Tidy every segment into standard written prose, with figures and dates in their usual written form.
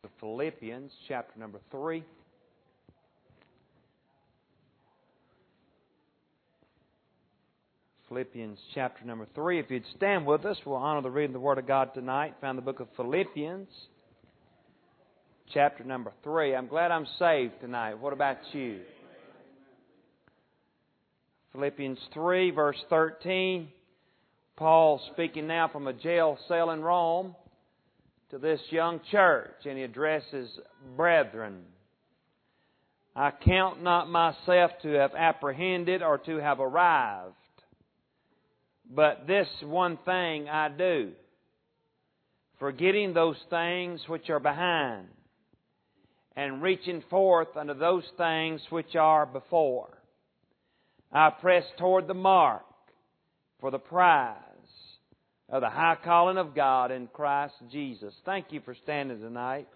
Philippians chapter number 3. Philippians chapter number 3. If you'd stand with us, we'll honor the reading of the Word of God tonight. Found the book of Philippians chapter number 3. I'm glad I'm saved tonight. What about you? Philippians 3 verse 13. Paul speaking now from a jail cell in Rome to this young church, and he addresses brethren. I count not myself to have apprehended or to have arrived, but this one thing I do, forgetting those things which are behind, and reaching forth unto those things which are before. I press toward the mark for the prize of the high calling of God in Christ Jesus. Thank you for standing tonight.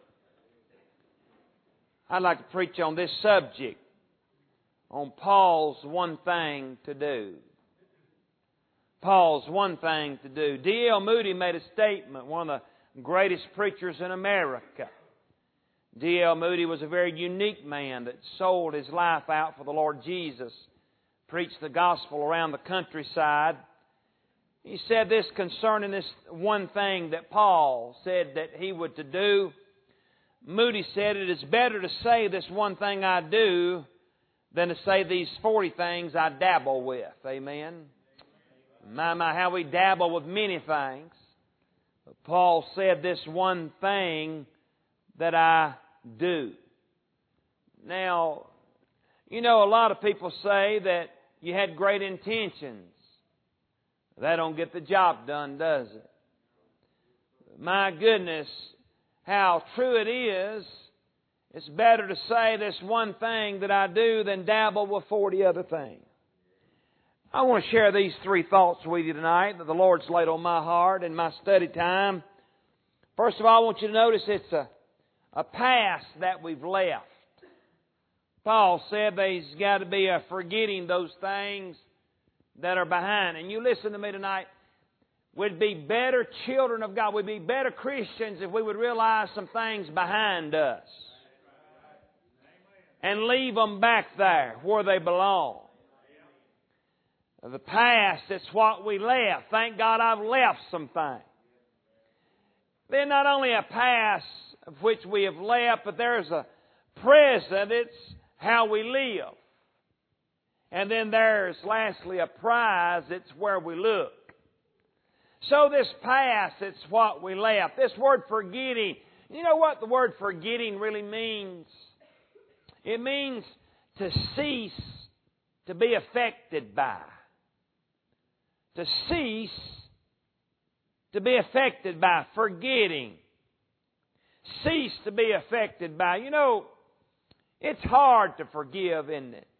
I'd like to preach on this subject, on Paul's one thing to do. Paul's one thing to do. D.L. Moody made a statement, one of the greatest preachers in America. D.L. Moody was a very unique man that sold his life out for the Lord Jesus, preached the gospel around the countryside. He said this concerning this one thing that Paul said that he would to do. Moody said, it is better to say this one thing I do than to say these 40 things I dabble with. Amen. My, how we dabble with many things. But Paul said this one thing that I do. Now, you know, a lot of people say that you had great intentions. That don't get the job done, does it? My goodness, how true it is. It's better to say this one thing that I do than dabble with 40 other things. I want to share these three thoughts with you tonight that the Lord's laid on my heart in my study time. First of all, I want you to notice it's a past that we've left. Paul said there's got to be a forgetting those things that are behind. And you listen to me tonight. We'd be better children of God. We'd be better Christians if we would realize some things behind us and leave them back there where they belong. The past, it's what we left. Thank God I've left some things. Then not only a past of which we have left, but there's a present. It's how we live. And then there's, lastly, a prize. It's where we look. So this past, it's what we left. This word forgetting, you know what the word forgetting really means? It means to cease to be affected by. To cease to be affected by. Forgetting. Cease to be affected by. You know, it's hard to forgive, isn't it?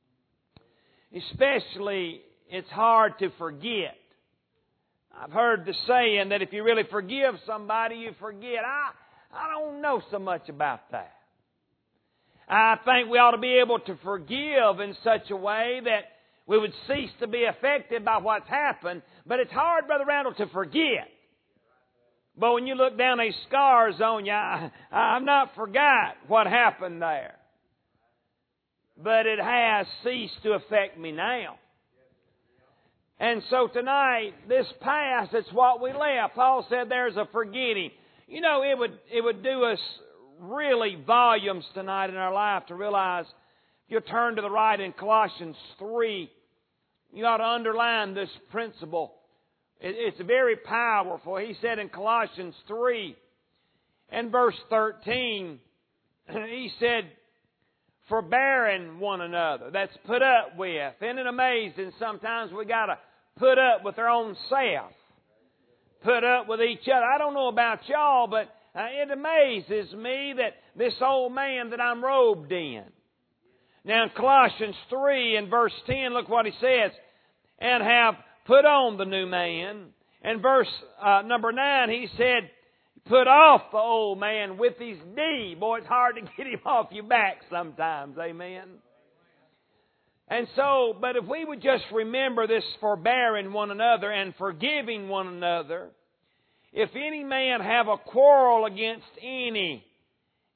Especially, it's hard to forget. I've heard the saying that if you really forgive somebody, you forget. I don't know so much about that. I think we ought to be able to forgive in such a way that we would cease to be affected by what's happened. But it's hard, Brother Randall, to forget. But when you look down these scars on you, I've not forgot what happened there. But it has ceased to affect me now. And so tonight, this past, it's what we left. Paul said there's a forgetting. You know, it would do us really volumes tonight in our life to realize, if you turn to the right in Colossians 3, you ought to underline this principle. It's very powerful. He said in Colossians 3 and verse 13, he said, forbearing one another. That's put up with. Isn't it amazing? Sometimes we got to put up with our own self. Put up with each other. I don't know about y'all, but it amazes me that this old man that I'm robed in. Now in Colossians 3 and verse 10, look what he says. And have put on the new man. And verse number 9, he said, put off the old man with his deed. Boy, it's hard to get him off your back sometimes. Amen. And so, but if we would just remember this forbearing one another and forgiving one another, if any man have a quarrel against any,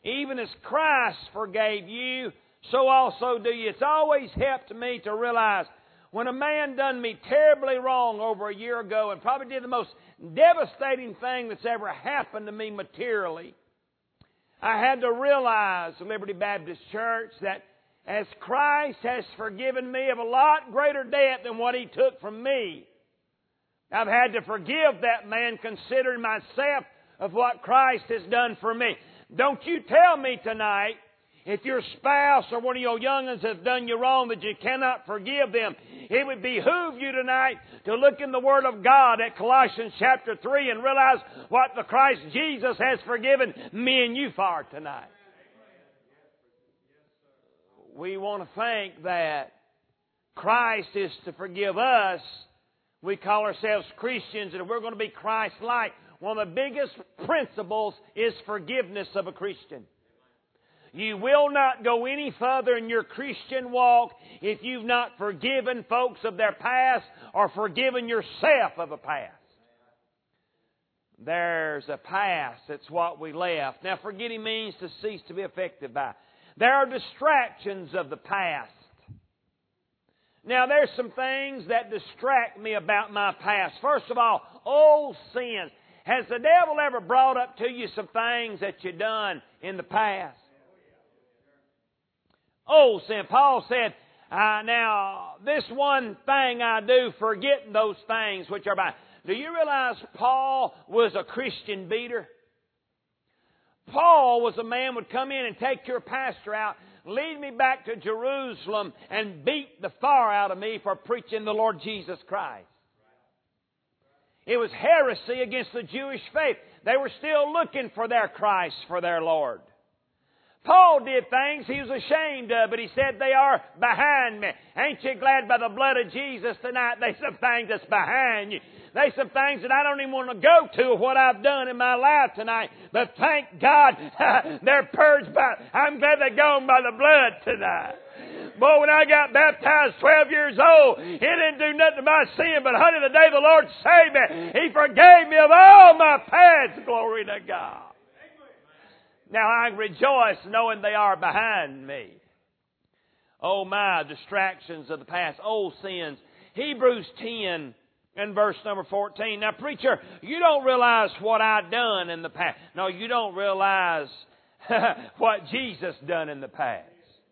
Even as Christ forgave you, so also do you. It's always helped me to realize when a man done me terribly wrong over a year ago and probably did the most devastating thing that's ever happened to me materially, I had to realize, Liberty Baptist Church, that as Christ has forgiven me of a lot greater debt than what He took from me, I've had to forgive that man considering myself of what Christ has done for me. Don't you tell me tonight, if your spouse or one of your young'uns has done you wrong, that you cannot forgive them. It would behoove you tonight to look in the Word of God at Colossians chapter 3 and realize what the Christ Jesus has forgiven me and you for tonight. We want to think that Christ is to forgive us. We call ourselves Christians, and we're going to be Christ-like. One of the biggest principles is forgiveness of a Christian. You will not go any further in your Christian walk if you've not forgiven folks of their past or forgiven yourself of a past. There's a past. That's what we left. Now, forgetting means to cease to be affected by. There are distractions of the past. Now, there's some things that distract me about my past. First of all, old sins. Has the devil ever brought up to you some things that you've done in the past? Old sin. Paul said, now, this one thing I do, forgetting those things which are behind. Do you realize Paul was a Christian beater? Paul was a man who would come in and take your pastor out, lead me back to Jerusalem, and beat the fire out of me for preaching the Lord Jesus Christ. It was heresy against the Jewish faith. They were still looking for their Christ, for their Lord. Paul did things he was ashamed of, but he said, they are behind me. Ain't you glad by the blood of Jesus tonight there's some things that's behind you? There's some things that I don't even want to go to what I've done in my life tonight. But thank God they're purged by, I'm glad they're gone by the blood tonight. Boy, when I got baptized 12 years old, it didn't do nothing to my sin, but honey, the day the Lord saved me, He forgave me of all my past. Glory to God. Now I rejoice knowing they are behind me. Oh my, distractions of the past, old sins. Hebrews 10 and verse number 14. Now preacher, you don't realize what I've done in the past. No, you don't realize what Jesus done in the past.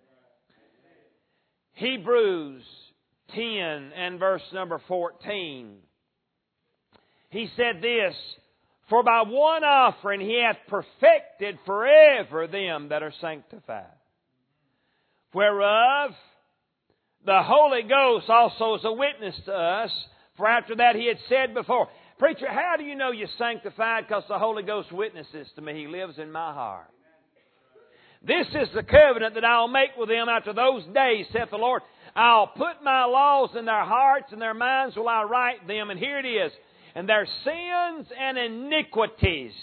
Hebrews 10 and verse number 14. He said this, for by one offering He hath perfected forever them that are sanctified. Whereof the Holy Ghost also is a witness to us. For after that He had said before, preacher, how do you know you're sanctified? Because the Holy Ghost witnesses to me. He lives in my heart. This is the covenant that I'll make with them after those days, saith the Lord. I'll put my laws in their hearts, and their minds will I write them. And here it is. And their sins and iniquities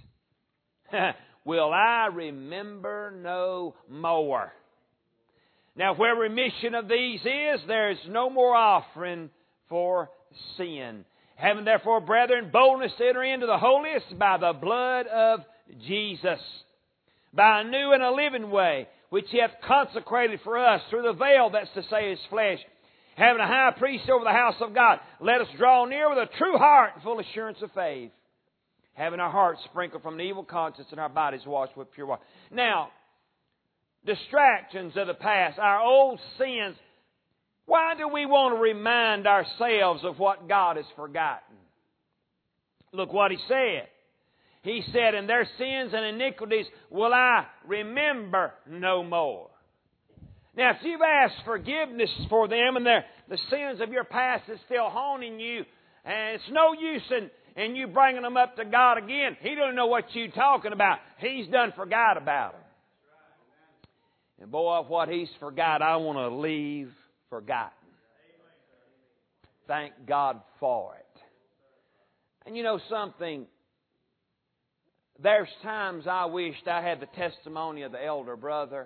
will I remember no more. Now, where remission of these is, there is no more offering for sin. Having therefore, brethren, boldness to enter into the holiest by the blood of Jesus, by a new and a living way, which He hath consecrated for us through the veil, that's to say His flesh. Having a high priest over the house of God, let us draw near with a true heart and full assurance of faith, having our hearts sprinkled from an evil conscience and our bodies washed with pure water. Now, distractions of the past, our old sins. Why do we want to remind ourselves of what God has forgotten? Look what He said. He said, and their sins and iniquities will I remember no more. Now, if you've asked forgiveness for them and the sins of your past is still haunting you, and it's no use in you bringing them up to God again, He don't know what you're talking about. He's done forgot about them. And boy, what He's forgot, I want to leave forgotten. Thank God for it. And you know something? There's times I wished I had the testimony of the elder brother.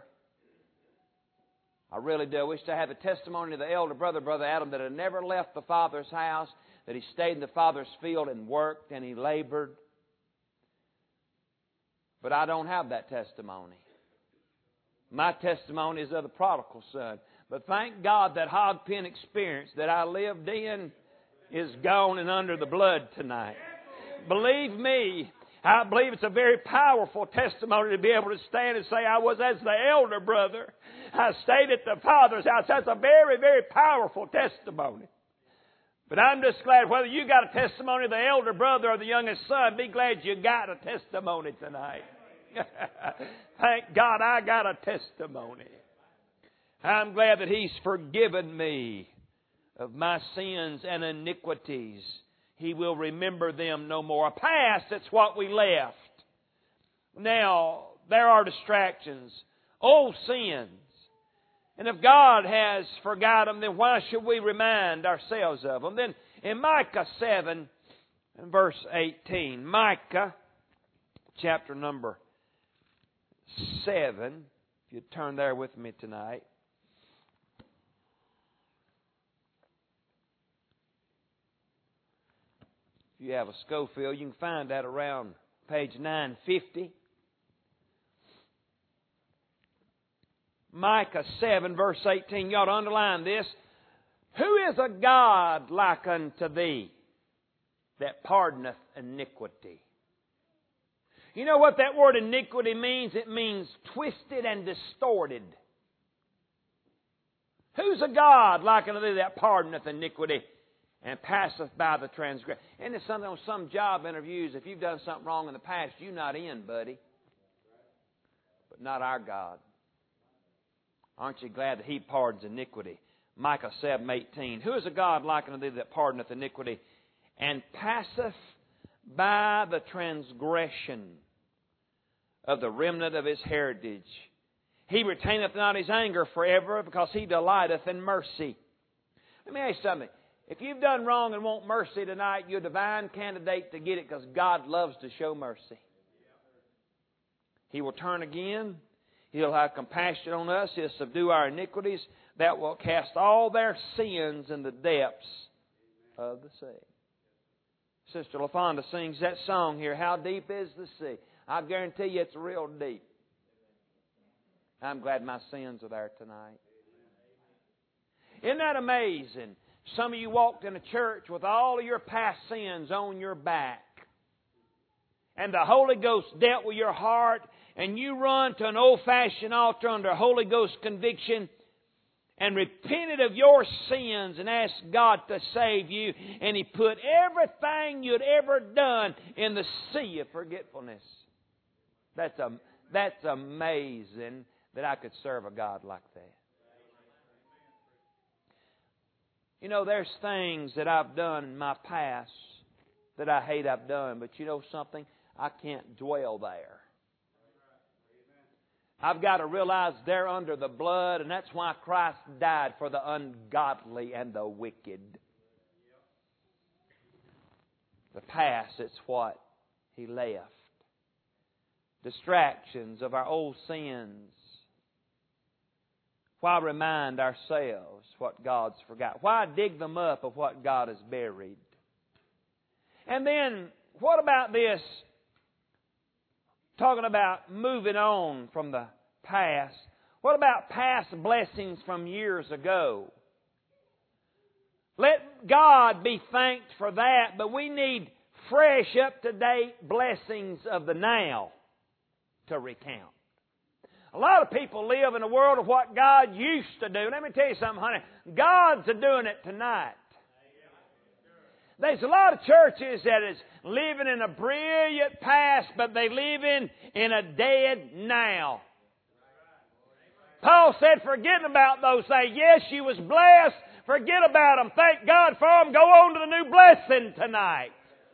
I really do. I wish I had the testimony of the elder brother, Brother Adam, that had never left the Father's house, that he stayed in the Father's field and worked and he labored. But I don't have that testimony. My testimony is of the prodigal son. But thank God that hog pen experience that I lived in is gone and under the blood tonight. Believe me, I believe it's a very powerful testimony to be able to stand and say, I was as the elder brother. I stayed at the Father's house. That's a very, very powerful testimony. But I'm just glad whether you got a testimony of the elder brother or the youngest son, be glad you got a testimony tonight. Thank God I got a testimony. I'm glad that He's forgiven me of my sins and iniquities. He will remember them no more. Past, it's what we left. Now, there are distractions, old sins. And if God has forgotten them, then why should we remind ourselves of them? Then in Micah 7 and verse 18, Micah chapter number 7, if you turn there with me tonight. If you have a Schofield, you can find that around page 950. Micah 7, verse 18. You ought to underline this. Who is a God like unto thee, that pardoneth iniquity? You know what that word iniquity means? It means twisted and distorted. Who's a God like unto thee, that pardoneth iniquity, and passeth by the transgression? And it's something on some job interviews, if you've done something wrong in the past, you're not in, buddy. But not our God. Aren't you glad that He pardons iniquity? Micah 7:18. Who is a God like unto thee, that pardoneth iniquity, and passeth by the transgression of the remnant of His heritage? He retaineth not His anger forever, because He delighteth in mercy. Let me ask you something. If you've done wrong and want mercy tonight, you're a divine candidate to get it, because God loves to show mercy. He will turn again. He'll have compassion on us. He'll subdue our iniquities. That will cast all their sins in the depths of the sea. Sister LaFonda sings that song here, How Deep Is the Sea? I guarantee you it's real deep. I'm glad my sins are there tonight. Isn't that amazing? Some of you walked in a church with all of your past sins on your back. And the Holy Ghost dealt with your heart, and you run to an old-fashioned altar under Holy Ghost conviction and repented of your sins and asked God to save you, and He put everything you'd ever done in the sea of forgetfulness. That's amazing that I could serve a God like that. You know, there's things that I've done in my past that I hate I've done, but you know something? I can't dwell there. I've got to realize they're under the blood, and that's why Christ died for the ungodly and the wicked. The past, it's what He left. Distractions of our old sins. Why remind ourselves what God's forgot? Why dig them up of what God has buried? And then, what about this? Talking about moving on from the past. What about past blessings from years ago? Let God be thanked for that, but we need fresh, up-to-date blessings of the now to recount. A lot of people live in a world of what God used to do. Let me tell you something, honey. God's doing it tonight. There's a lot of churches that is living in a brilliant past, but they live in a dead now. Paul said, forgetting about those things. Yes, you was blessed. Forget about them. Thank God for them. Go on to the new blessing tonight.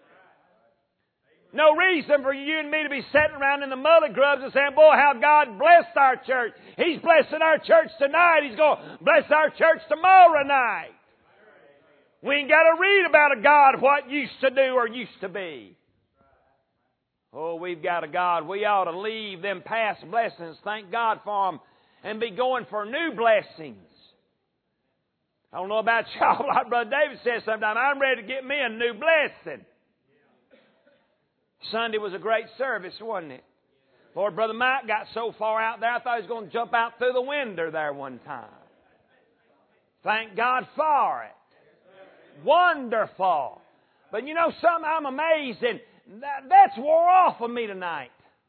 No reason for you and me to be sitting around in the muddy grubs and saying, boy, how God blessed our church. He's blessing our church tonight. He's going to bless our church tomorrow night. We ain't got to read about a God what used to do or used to be. Oh, we've got a God. We ought to leave them past blessings, thank God for them, and be going for new blessings. I don't know about y'all, like Brother David says sometimes, I'm ready to get me a new blessing. Sunday was a great service, wasn't it? Lord, Brother Mike got so far out there, I thought he was going to jump out through the window there one time. Thank God for it. Wonderful. But you know something, I'm amazed, and that's wore off of me tonight.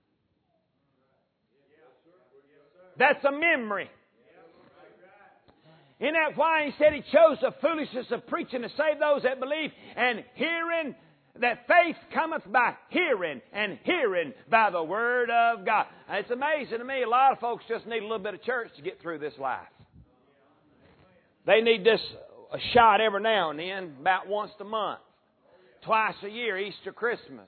That's a memory. Isn't that why He said He chose the foolishness of preaching to save those that believe, and hearing, that faith cometh by hearing, and hearing by the Word of God. It's amazing to me, a lot of folks just need a little bit of church to get through this life. They need this a shot every now and then, about once a month, twice a year, Easter, Christmas.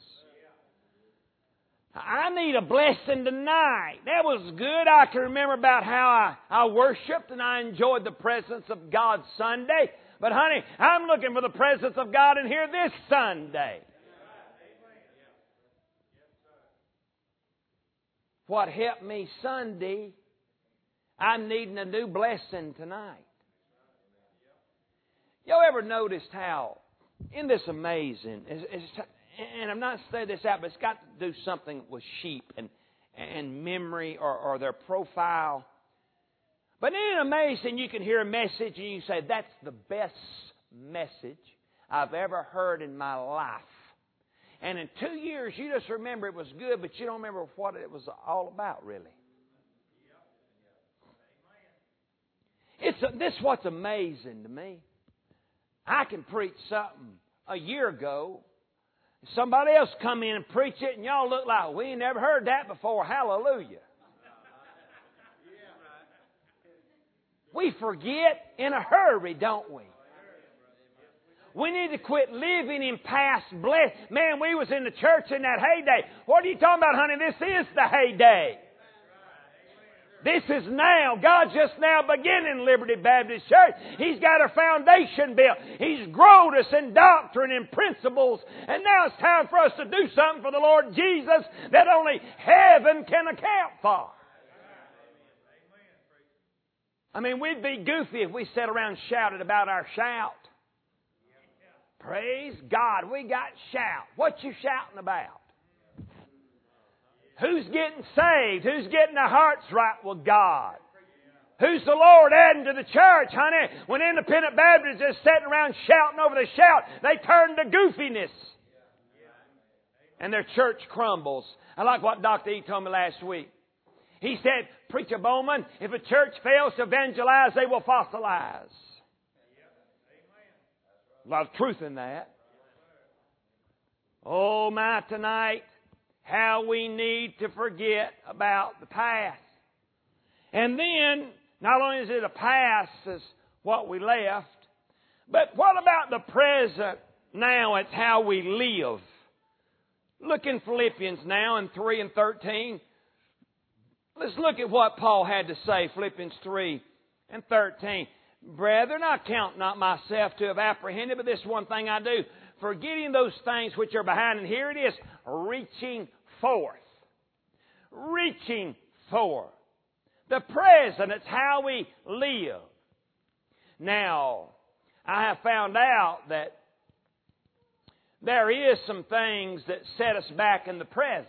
I need a blessing tonight. That was good. I can remember about how I worshiped and I enjoyed the presence of God Sunday. But honey, I'm looking for the presence of God in here this Sunday. What helped me Sunday, I'm needing a new blessing tonight. Y'all ever noticed how, isn't this amazing? And I'm not saying this out, but it's got to do something with sheep and memory or their profile. But isn't it amazing you can hear a message and you say, that's the best message I've ever heard in my life. And in 2 years, you just remember it was good, but you don't remember what it was all about, really. This is what's amazing to me. I can preach something a year ago. Somebody else come in and preach it, and y'all look like, we ain't never heard that before. Hallelujah. We forget in a hurry, don't we? We need to quit living in past bliss. Man, we was in the church in that heyday. What are you talking about, honey? This is the heyday. This is now. God's just now beginning Liberty Baptist Church. He's got a foundation built. He's grown us in doctrine and principles. And now it's time for us to do something for the Lord Jesus that only heaven can account for. I mean, we'd be goofy if we sat around and shouted about our shout. Praise God, we got shout. What you shouting about? Who's getting saved? Who's getting their hearts right with God? Who's the Lord adding to the church, honey? When independent Baptists are sitting around shouting over the shout, they turn to goofiness. And their church crumbles. I like what Dr. E told me last week. He said, Preacher Bowman, if a church fails to evangelize, they will fossilize. A lot of truth in that. Oh my, tonight, how we need to forget about the past. And then, not only is it a past as what we left, but what about the present now? It's how we live. Look in Philippians now in 3 and 13. Let's look at what Paul had to say, Philippians 3 and 13. Brethren, I count not myself to have apprehended, but this one thing I do, forgetting those things which are behind. And here it is, reaching forth. Reaching forth. The present, it's how we live. Now, I have found out that there is some things that set us back in the present.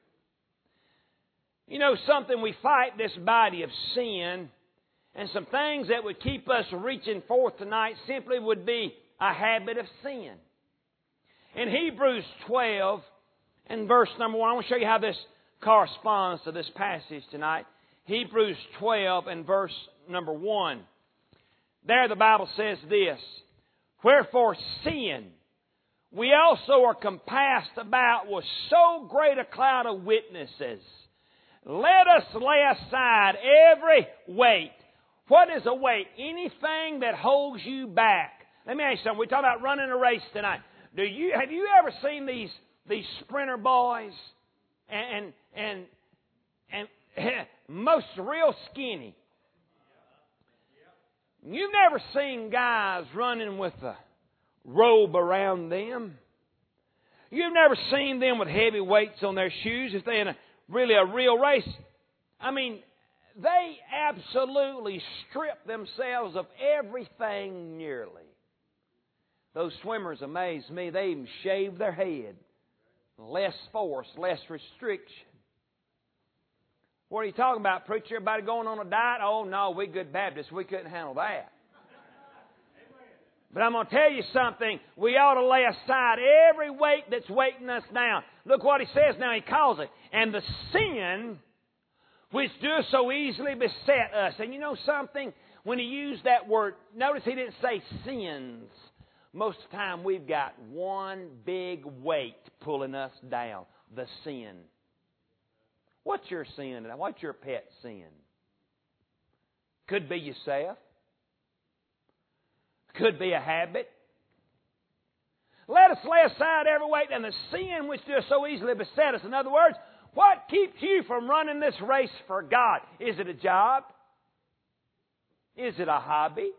You know something, we fight this body of sin, and some things that would keep us reaching forth tonight simply would be a habit of sin. In Hebrews 12 and verse number 1, I want to show you how this corresponds to this passage tonight. Hebrews 12 and verse number 1. There the Bible says this, Wherefore sin, we also are compassed about with so great a cloud of witnesses. Let us lay aside every weight. What is a weight? Anything that holds you back. Let me ask you something. We're talking about running a race tonight. Have you ever seen these sprinter boys and most real skinny? You've never seen guys running with a robe around them. You've never seen them with heavy weights on their shoes if they're in a real race. I mean, they absolutely strip themselves of everything nearly. Those swimmers amaze me. They even shave their head. Less force, less restriction. What are you talking about, preacher? Everybody going on a diet? Oh, no, we good Baptists. We couldn't handle that. But I'm going to tell you something. We ought to lay aside every weight that's weighting us down. Look what he says now. He calls it. And the sin which does so easily beset us. And you know something? When he used that word, notice he didn't say sins. Most of the time we've got one big weight pulling us down. The sin. What's your sin? What's your pet sin? Could be yourself. Could be a habit. Let us lay aside every weight and the sin which does so easily beset us. In other words, what keeps you from running this race for God? Is it a job? Is it a hobby?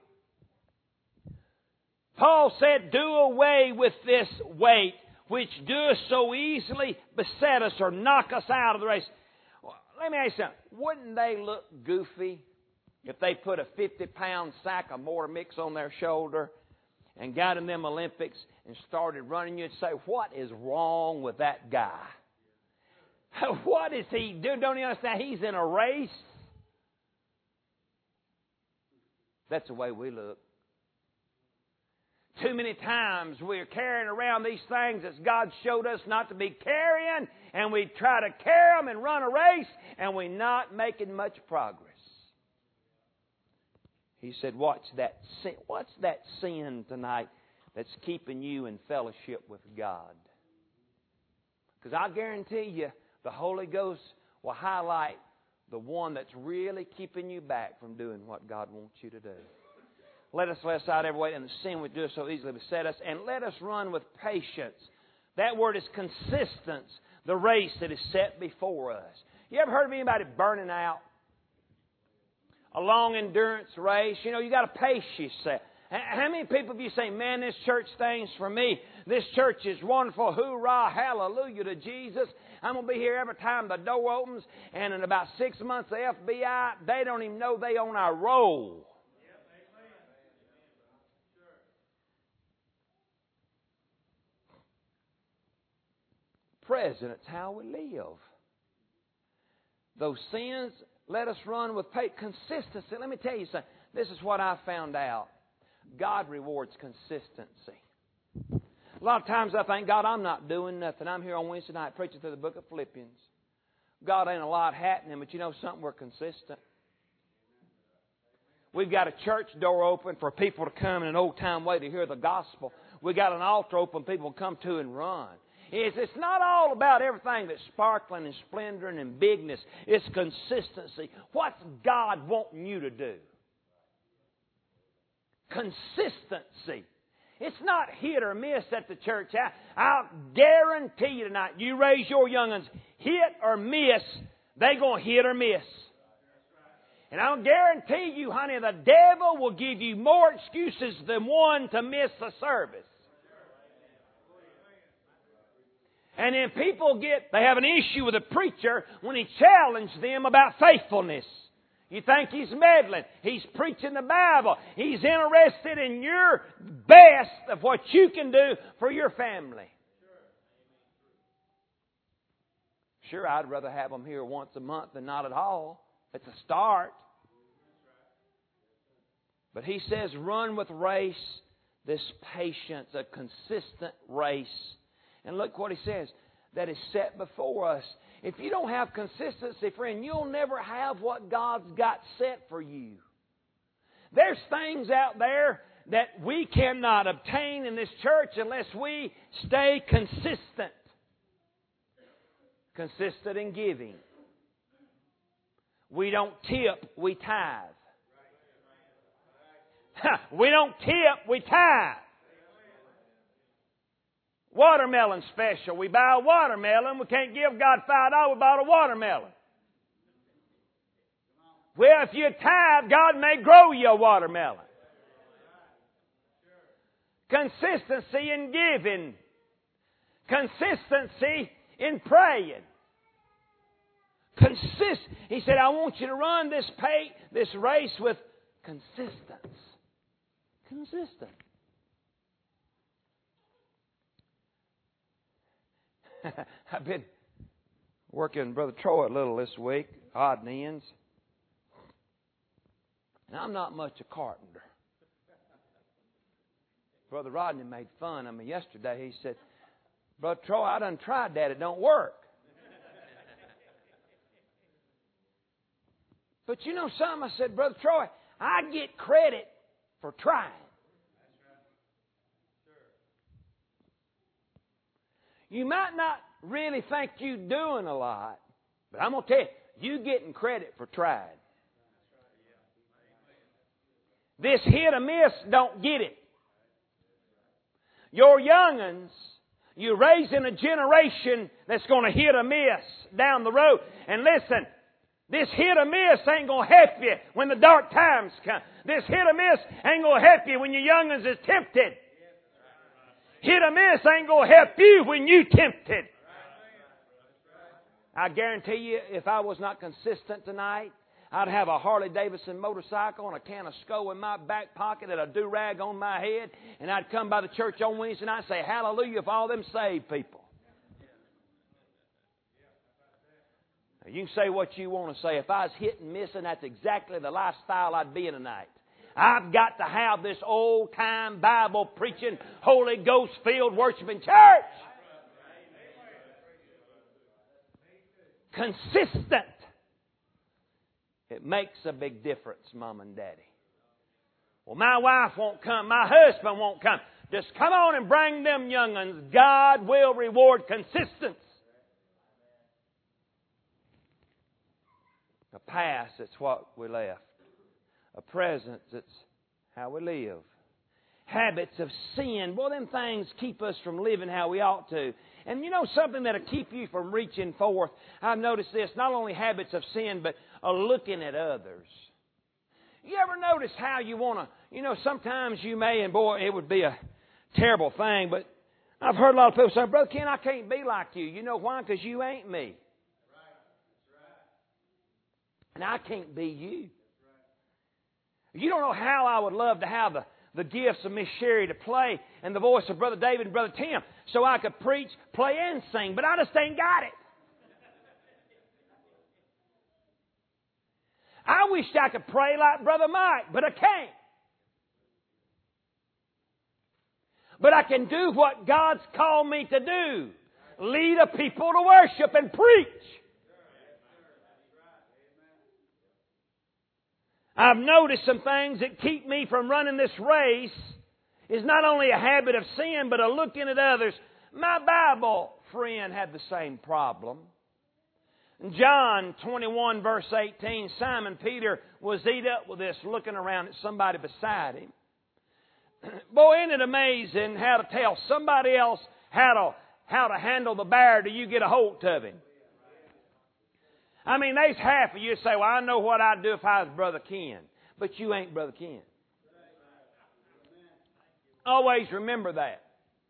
Paul said, do away with this weight which does so easily beset us or knock us out of the race. Well, let me ask you something. Wouldn't they look goofy if they put a 50-pound sack of mortar mix on their shoulder and got in them Olympics and started running? You'd say, what is wrong with that guy? What is he doing? Don't you understand? He's in a race. That's the way we look. Too many times we're carrying around these things that God showed us not to be carrying, and we try to carry them and run a race, and we're not making much progress. He said, what's that sin tonight that's keeping you in fellowship with God? Because I guarantee you, the Holy Ghost will highlight the one that's really keeping you back from doing what God wants you to do. Let us lay aside every weight and the sin which does so easily beset us, and let us run with patience. That word is consistence, the race that is set before us. You ever heard of anybody burning out? A long endurance race. You know, you got to pace yourself. How many people of you say, man, this church thing's for me. This church is wonderful. Hoorah, hallelujah to Jesus. I'm going to be here every time the door opens. And in about 6 months, the FBI, they don't even know they on our roll. Present, it's how we live. Those sins, let us run with consistency. Let me tell you something. This is what I found out. God rewards consistency. A lot of times I think, God, I'm not doing nothing. I'm here on Wednesday night preaching through the book of Philippians. God, ain't a lot happening, but you know something? We're consistent. We've got a church door open for people to come in an old-time way to hear the gospel. We've got an altar open people come to and run. It's not all about everything that's sparkling and splendor and bigness. It's consistency. What's God wanting you to do? Consistency. It's not hit or miss at the church. I'll guarantee you tonight, you raise your young'uns, hit or miss, they're going to hit or miss. And I'll guarantee you, honey, the devil will give you more excuses than one to miss the service. And then people they have an issue with a preacher when he challenged them about faithfulness. You think he's meddling. He's preaching the Bible. He's interested in your best of what you can do for your family. Sure, I'd rather have them here once a month than not at all. It's a start. But he says, run with race, this patience, a consistent race. And look what he says, that is set before us. If you don't have consistency, friend, you'll never have what God's got set for you. There's things out there that we cannot obtain in this church unless we stay consistent. Consistent in giving. We don't tip, we tithe. We don't tip, we tithe. Watermelon special. We buy a watermelon. We can't give God $5. We bought a watermelon. Well, if you tithe, God may grow you a watermelon. Consistency in giving. Consistency in praying. He said, I want you to run this race with consistence. Consistent. I've been working Brother Troy a little this week. odd and ends. And I'm not much a carpenter. Brother Rodney made fun of me yesterday. He said, Brother Troy, I done tried that. It don't work. But you know something? I said, Brother Troy, I get credit for trying. You might not really think you're doing a lot, but I'm going to tell you, you're getting credit for trying. This hit or miss don't get it. Your young'uns, you're raising a generation that's going to hit or miss down the road. And listen, this hit or miss ain't going to help you when the dark times come. This hit or miss ain't going to help you when your young'uns is tempted. Hit or miss ain't going to help you when you tempted. I guarantee you, if I was not consistent tonight, I'd have a Harley-Davidson motorcycle and a can of SCO in my back pocket and a do-rag on my head, and I'd come by the church on Wednesday night and say, hallelujah for all them saved people. Now, you can say what you want to say. If I was hit and missing, that's exactly the lifestyle I'd be in tonight. I've got to have this old-time Bible-preaching, Holy Ghost-filled worshiping church. Consistent. It makes a big difference, Mom and Daddy. Well, my wife won't come. My husband won't come. Just come on and bring them young'uns. God will reward consistency. A past, it's what we left. A present, it's how we live. Habits of sin. Well, them things keep us from living how we ought to. And you know something that'll keep you from reaching forth? I've noticed this. Not only habits of sin, but looking at others. You ever notice how you want to, sometimes you may, and boy, it would be a terrible thing, but I've heard a lot of people say, Brother Ken, I can't be like you. You know why? Because you ain't me. And I can't be you. You don't know how I would love to have the gifts of Miss Sherry to play and the voice of Brother David and Brother Tim so I could preach, play, and sing, but I just ain't got it. I wish I could pray like Brother Mike, but I can't. But I can do what God's called me to do. Lead a people to worship and preach. I've noticed some things that keep me from running this race is not only a habit of sin, but a looking at others. My Bible friend had the same problem. In John 21 verse 18, Simon Peter was eat up with this, looking around at somebody beside him. Boy, isn't it amazing how to tell somebody else how to handle the bear till you get a hold of him. I mean, there's half of you say, well, I know what I'd do if I was Brother Ken. But you ain't Brother Ken. Always remember that.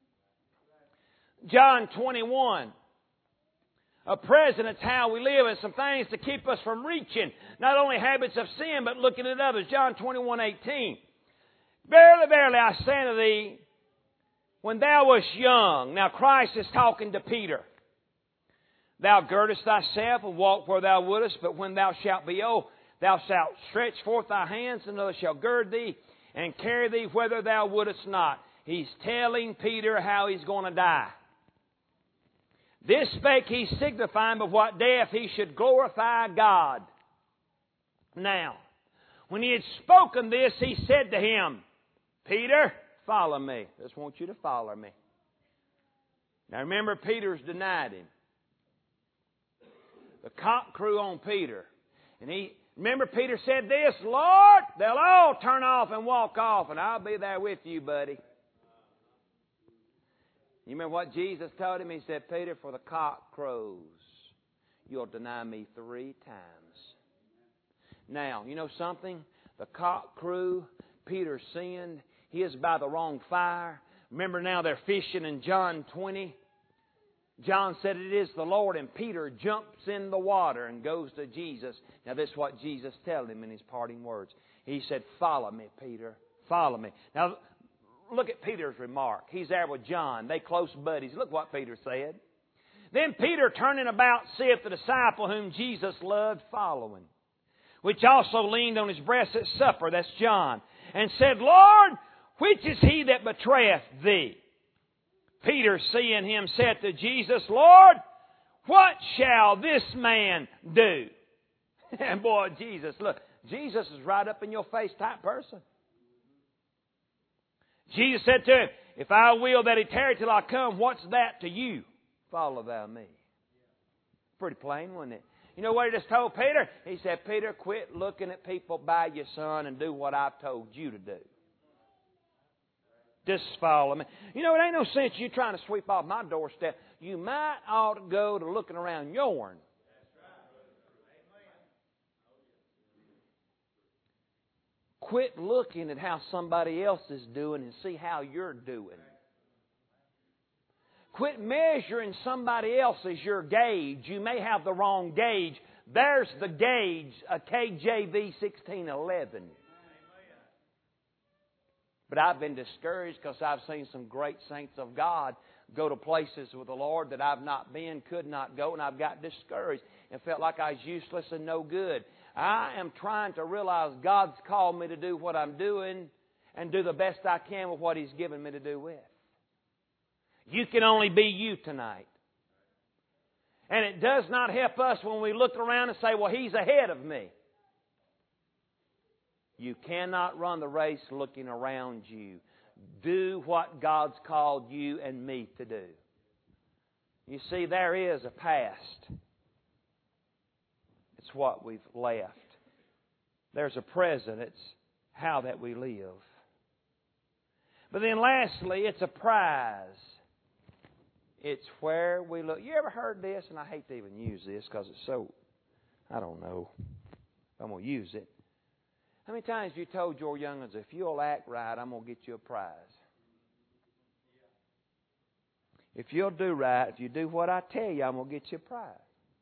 John 21. A president's how we live and some things to keep us from reaching. Not only habits of sin, but looking at others. John 21:18. Verily, verily, I say unto thee, when thou wast young. Now Christ is talking to Peter. Thou girdest thyself and walk where thou wouldest, but when thou shalt be old, thou shalt stretch forth thy hands, and another shall gird thee and carry thee whither thou wouldest not. He's telling Peter how he's going to die. This spake he, signifying by what death he should glorify God. Now, when he had spoken this, he said to him, Peter, follow me. I just want you to follow me. Now remember, Peter's denied him. The cock crew on Peter. And remember Peter said this, Lord, they'll all turn off and walk off, and I'll be there with you, buddy. You remember what Jesus told him? He said, Peter, for the cock crows, you'll deny me 3 times. Now, you know something? The cock crew, Peter sinned. He is by the wrong fire. Remember now they're fishing in John 20. John said it is the Lord, and Peter jumps in the water and goes to Jesus. Now this is what Jesus told him in his parting words. He said, follow me, Peter. Follow me. Now look at Peter's remark. He's there with John. They close buddies. Look what Peter said. Then Peter, turning about, seeth the disciple whom Jesus loved following, which also leaned on his breast at supper, that's John, and said, Lord, which is he that betrayeth thee? Peter, seeing him, said to Jesus, Lord, what shall this man do? And boy, Jesus, look, Jesus is right up in your face type person. Jesus said to him, if I will that he tarry till I come, what's that to you? Follow thou me. Pretty plain, wasn't it? You know what he just told Peter? He said, Peter, quit looking at people by your son and do what I've told you to do. Just follow me. You know, it ain't no sense you trying to sweep off my doorstep. You might ought to go to looking around yourn. Quit looking at how somebody else is doing and see how you're doing. Quit measuring somebody else as your gauge. You may have the wrong gauge. There's the gauge, a KJV 1611. But I've been discouraged because I've seen some great saints of God go to places with the Lord that I've not been, could not go, and I've got discouraged and felt like I was useless and no good. I am trying to realize God's called me to do what I'm doing and do the best I can with what He's given me to do with. You can only be you tonight. And it does not help us when we look around and say, well, he's ahead of me. You cannot run the race looking around you. Do what God's called you and me to do. You see, there is a past. It's what we've left. There's a present. It's how that we live. But then lastly, it's a prize. It's where we look. You ever heard this? And I hate to even use this because it's so, I don't know. I'm going to use it. How many times have you told your young ones, if you'll act right, I'm going to get you a prize? If you'll do right, if you do what I tell you, I'm going to get you a prize.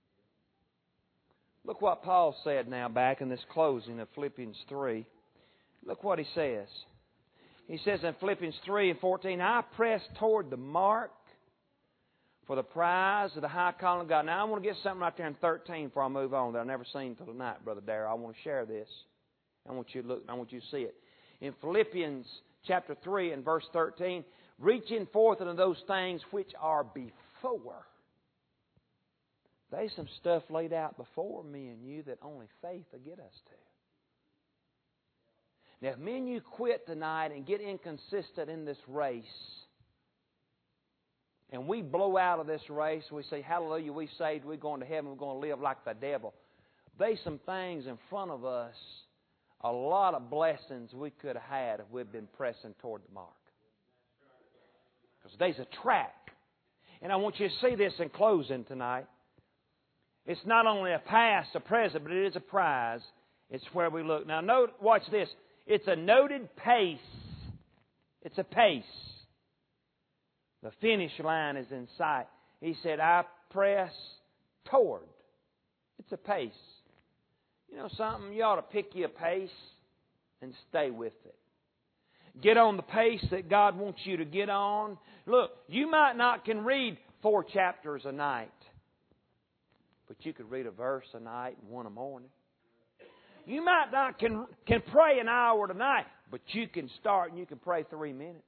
Look what Paul said now back in this closing of Philippians 3. Look what he says. He says in Philippians 3 and 14, I press toward the mark for the prize of the high calling of God. Now, I want to get something right there in 13 before I move on that I've never seen until tonight, Brother Darrell. I want to share this. I want you to look. I want you to see it. In Philippians chapter 3 and verse 13, reaching forth into those things which are before. There's some stuff laid out before me and you that only faith will get us to. Now, if me and you quit tonight and get inconsistent in this race, and we blow out of this race, we say, hallelujah, we saved, we're going to heaven, we're going to live like the devil. There's some things in front of us, a lot of blessings we could have had if we'd been pressing toward the mark. Because there's a track. And I want you to see this in closing tonight. It's not only a past, a present, but it is a prize. It's where we look. Now, watch this. It's a noted pace. It's a pace. The finish line is in sight. He said, I press toward. It's a pace. You know something? You ought to pick you a pace and stay with it. Get on the pace that God wants you to get on. Look, you might not can read 4 chapters a night, but you could read a verse a night and one a morning. You might not can pray an hour tonight, but you can start and you can pray 3 minutes.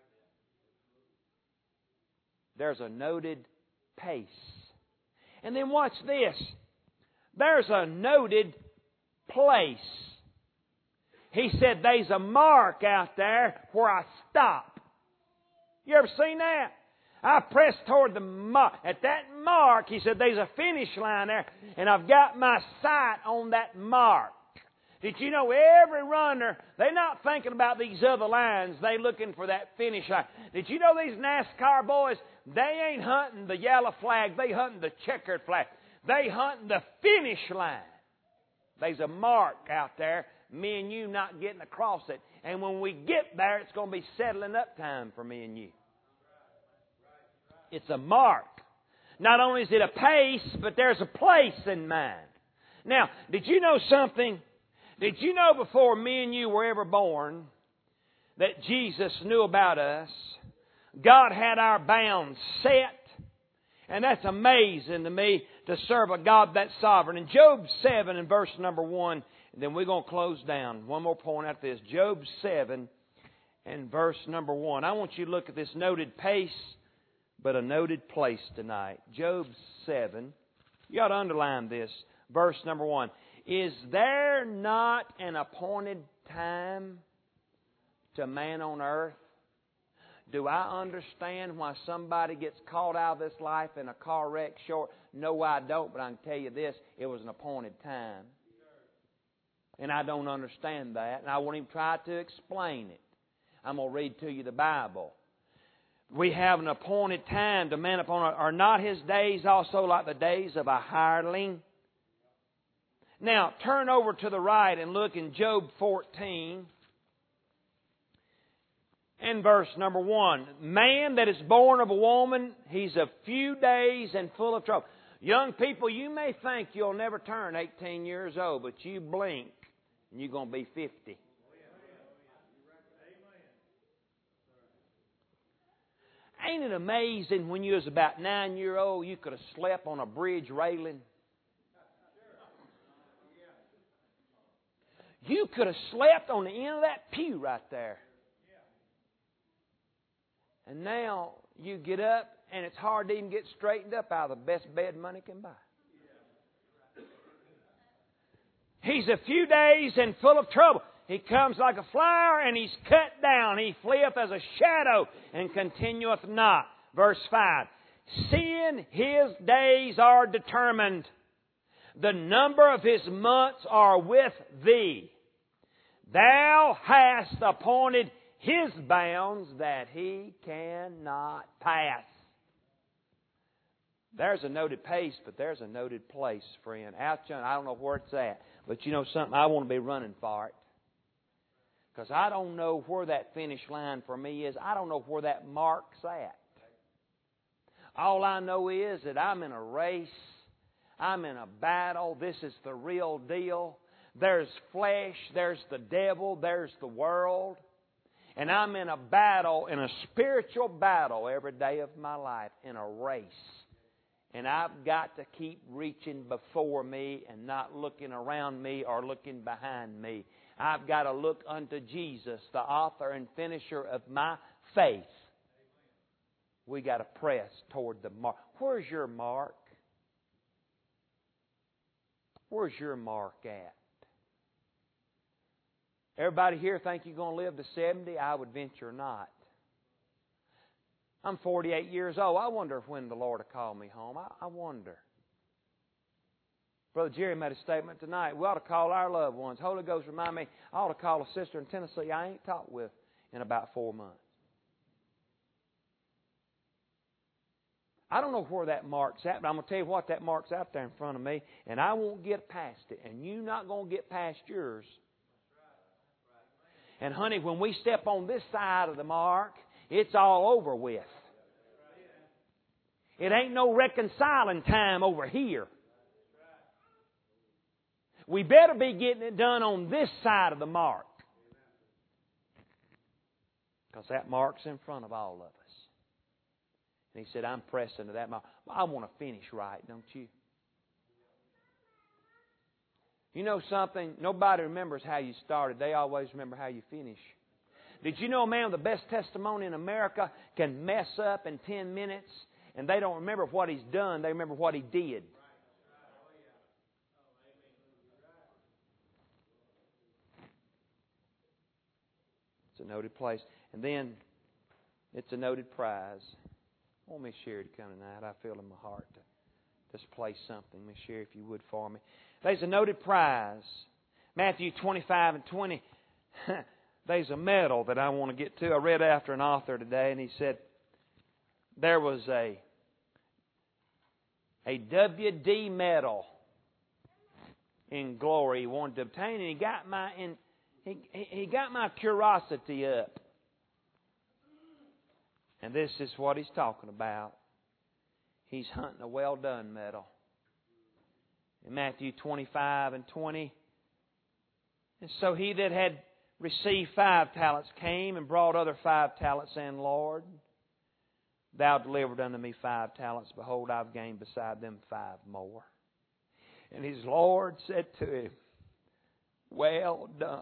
There's a noted pace. And then watch this. There's a noted place. He said there's a mark out there where I stop. You ever seen that? I press toward the mark. At that mark, he said there's a finish line there, and I've got my sight on that mark. Did you know every runner, they're not thinking about these other lines. They're looking for that finish line. Did you know these NASCAR boys, they ain't hunting the yellow flag. They hunting the checkered flag. They hunting the finish line. There's a mark out there, me and you not getting across it. And when we get there, it's going to be settling up time for me and you. It's a mark. Not only is it a pace, but there's a place in mind. Now, did you know something? Did you know before me and you were ever born that Jesus knew about us? God had our bounds set, And that's amazing to me to serve a God that's sovereign. In Job 7 and verse number 1, and then we're going to close down. One more point after this. Job 7 and verse number 1. I want you to look at this noted pace, but a noted place tonight. Job 7. You ought to underline this. Verse number 1. Is there not an appointed time to man on earth? Do I understand why somebody gets caught out of this life in a car wreck short? No, I don't, but I can tell you this, it was an appointed time. And I don't understand that, and I won't even try to explain it. I'm going to read to you the Bible. We have an appointed time to man upon earth. Are not His days also like the days of a hireling? Now, turn over to the right and look in Job 14. In verse number 1, man that is born of a woman, he's a few days and full of trouble. Young people, you may think you'll never turn 18 years old, but you blink and you're going to be 50. Ain't it amazing when you was about 9-year-old, you could have slept on a bridge railing? You could have slept on the end of that pew right there. And now you get up and it's hard to even get straightened up out of the best bed money can buy. He's a few days and full of trouble. He comes like a flower and he's cut down. He fleeth as a shadow and continueth not. Verse 5. Seeing his days are determined, the number of his months are with thee. Thou hast appointed His bounds that He cannot pass. There's a noted pace, but there's a noted place, friend. Out yonder, I don't know where it's at, but you know something? I want to be running for it. Because I don't know where that finish line for me is. I don't know where that mark's at. All I know is that I'm in a race. I'm in a battle. This is the real deal. There's flesh. There's the devil. There's the world. And I'm in a battle, in a spiritual battle every day of my life, in a race. And I've got to keep reaching before me and not looking around me or looking behind me. I've got to look unto Jesus, the author and finisher of my faith. We got to press toward the mark. Where's your mark? Where's your mark at? Everybody here think you're going to live to 70? I would venture not. I'm 48 years old. I wonder when the Lord will call me home. I wonder. Brother Jerry made a statement tonight. We ought to call our loved ones. Holy Ghost remind me, I ought to call a sister in Tennessee I ain't talked with in about 4 months. I don't know where that mark's at, but I'm going to tell you what, that mark's out there in front of me, and I won't get past it, and you're not going to get past yours. And honey, when we step on this side of the mark, it's all over with. It ain't no reconciling time over here. We better be getting it done on this side of the mark. Because that mark's in front of all of us. And he said, I'm pressing to that mark. I want to finish right, don't you? You know something? Nobody remembers how you started. They always remember how you finish. Did you know a man with the best testimony in America can mess up in 10 minutes and they don't remember what he's done. They remember what he did. It's a noted place. And then it's a noted prize. I want Miss Sherry to come tonight. I feel in my heart to display something. Miss Sherry, if you would for me. There's a noted prize. Matthew 25 and 20. There's a medal that I want to get to. I read after an author today, and he said there was a WD medal in glory he wanted to obtain, and he got my curiosity up. And this is what he's talking about. He's hunting a well-done medal. In Matthew 25 and 20. And so he that had received 5 talents came and brought other 5 talents in, Lord. Thou delivered unto me 5 talents. Behold, I've gained beside them 5 more. And his Lord said to him, well done.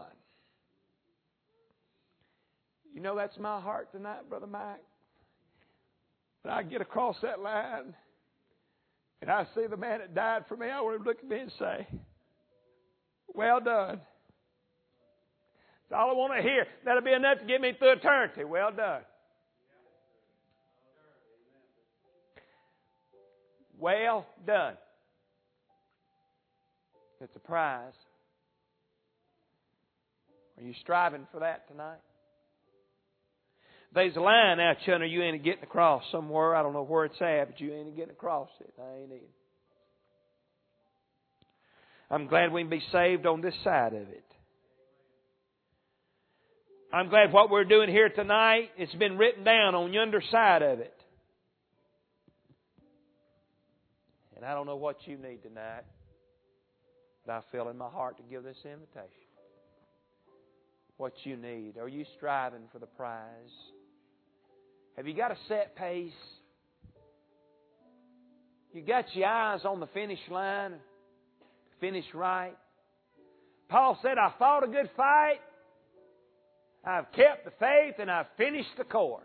You know, that's my heart tonight, Brother Mike. When I get across that line and I see the man that died for me, I want him to look at me and say, well done. That's all I want to hear. That'll be enough to get me through eternity. Well done. Well done. It's a prize. Are you striving for that tonight? There's a line out yonder you ain't getting across somewhere. I don't know where it's at, but you ain't getting across it. I ain't either. I'm glad we can be saved on this side of it. I'm glad what we're doing here tonight, it's been written down on yonder side of it. And I don't know what you need tonight, but I feel in my heart to give this invitation. What you need. Are you striving for the prize? Have you got a set pace? You got your eyes on the finish line? Finish right? Paul said, I fought a good fight. I've kept the faith and I've finished the course.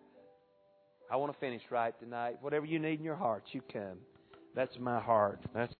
I want to finish right tonight. Whatever you need in your heart, you come. That's my heart. That's